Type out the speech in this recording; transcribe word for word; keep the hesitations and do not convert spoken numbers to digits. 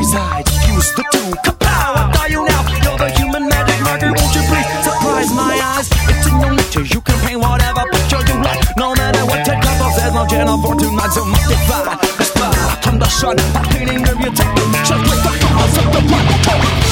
sides, fuse the two. Kapow! I die you now. You're the human magic marker. Won't you please surprise my eyes? It's in your nature. You can paint whatever picture you like. No matter what take up of there's no channel for tonight. So multiply. The spot from the sun. Painting of your technique. Just with the powers of the one.